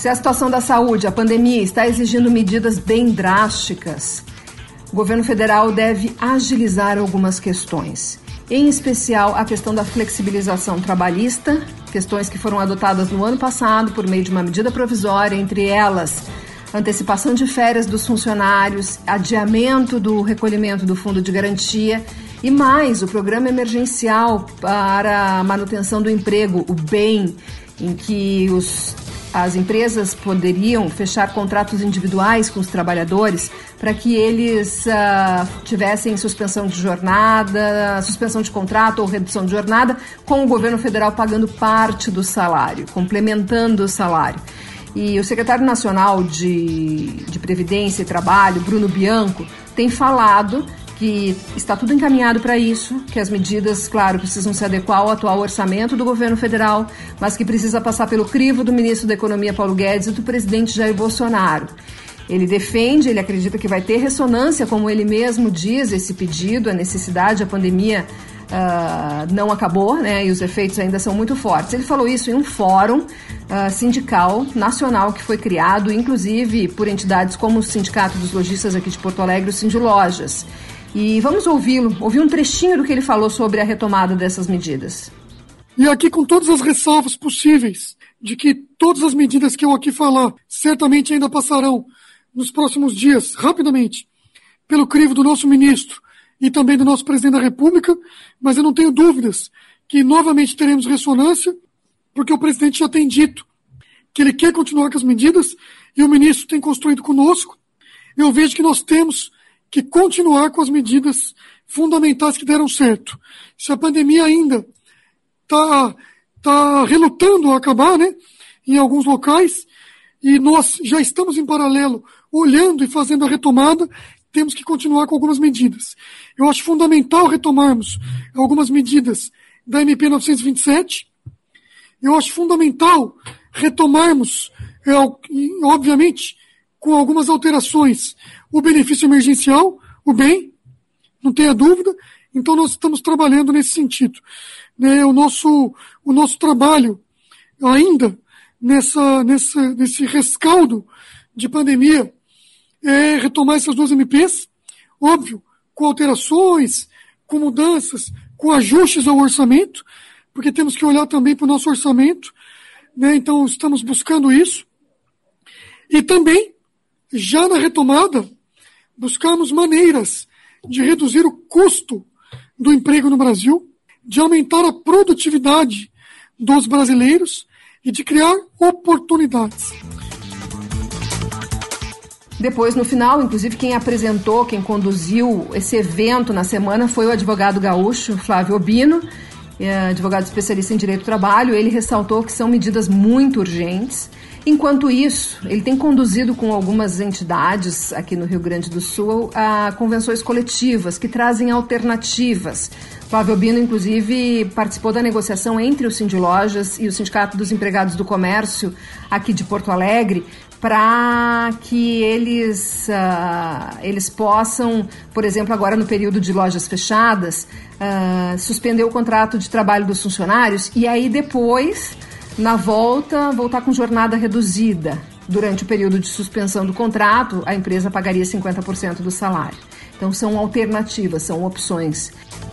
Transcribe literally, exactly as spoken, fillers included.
Se a situação da saúde, a pandemia, está exigindo medidas bem drásticas, o governo federal deve agilizar algumas questões. Em especial, a questão da flexibilização trabalhista, questões que foram adotadas no ano passado por meio de uma medida provisória, entre elas antecipação de férias dos funcionários, adiamento do recolhimento do fundo de garantia e mais o programa emergencial para a manutenção do emprego, o B E M, em que os, as empresas poderiam fechar contratos individuais com os trabalhadores para que eles uh, tivessem suspensão de jornada, suspensão de contrato ou redução de jornada, com o governo federal pagando parte do salário, complementando o salário. E o secretário nacional de, de Previdência e Trabalho, Bruno Bianco, tem falado que está tudo encaminhado para isso, que as medidas, claro, precisam se adequar ao atual orçamento do governo federal, mas que precisa passar pelo crivo do ministro da Economia, Paulo Guedes, e do presidente Jair Bolsonaro. Ele defende, ele acredita que vai ter ressonância, como ele mesmo diz, esse pedido, a necessidade, a pandemia uh, não acabou, né, e os efeitos ainda são muito fortes. Ele falou isso em um fórum uh, sindical nacional que foi criado, inclusive por entidades como o Sindicato dos Lojistas aqui de Porto Alegre, o Sindilojas. E vamos ouvi-lo, ouvir um trechinho do que ele falou sobre a retomada dessas medidas. E aqui com todas as ressalvas possíveis, de que todas as medidas que eu aqui falar certamente ainda passarão nos próximos dias, rapidamente, pelo crivo do nosso ministro e também do nosso presidente da República, mas eu não tenho dúvidas que novamente teremos ressonância, porque o presidente já tem dito que ele quer continuar com as medidas e o ministro tem construído conosco. Eu vejo que nós temos que continuar com as medidas fundamentais que deram certo. Se a pandemia ainda está tá relutando a acabar, né, em alguns locais, e nós já estamos em paralelo olhando e fazendo a retomada, temos que continuar com algumas medidas. Eu acho fundamental retomarmos algumas medidas da M P novecentos e vinte e sete. Eu acho fundamental retomarmos, é, obviamente, com algumas alterações, o benefício emergencial, o B E M, não tenha dúvida. Então nós estamos trabalhando nesse sentido. Né, o nosso, o nosso trabalho ainda nessa, nessa, nesse rescaldo de pandemia é retomar essas duas M Ps, óbvio, com alterações, com mudanças, com ajustes ao orçamento, porque temos que olhar também para o nosso orçamento, né, então estamos buscando isso. E também, já na retomada, buscamos maneiras de reduzir o custo do emprego no Brasil, de aumentar a produtividade dos brasileiros e de criar oportunidades. Depois, no final, inclusive, quem apresentou, quem conduziu esse evento na semana foi o advogado gaúcho Flávio Obino, advogado especialista em direito do trabalho. Ele ressaltou que são medidas muito urgentes. Enquanto isso, ele tem conduzido com algumas entidades aqui no Rio Grande do Sul a convenções coletivas que trazem alternativas. Flávio Obino, inclusive, participou da negociação entre o Sindilojas e o Sindicato dos Empregados do Comércio aqui de Porto Alegre para que eles, uh, eles possam, por exemplo, agora no período de lojas fechadas, uh, suspender o contrato de trabalho dos funcionários e aí depois, na volta, voltar com jornada reduzida. Durante o período de suspensão do contrato, a empresa pagaria cinquenta por cento do salário. Então, são alternativas, são opções.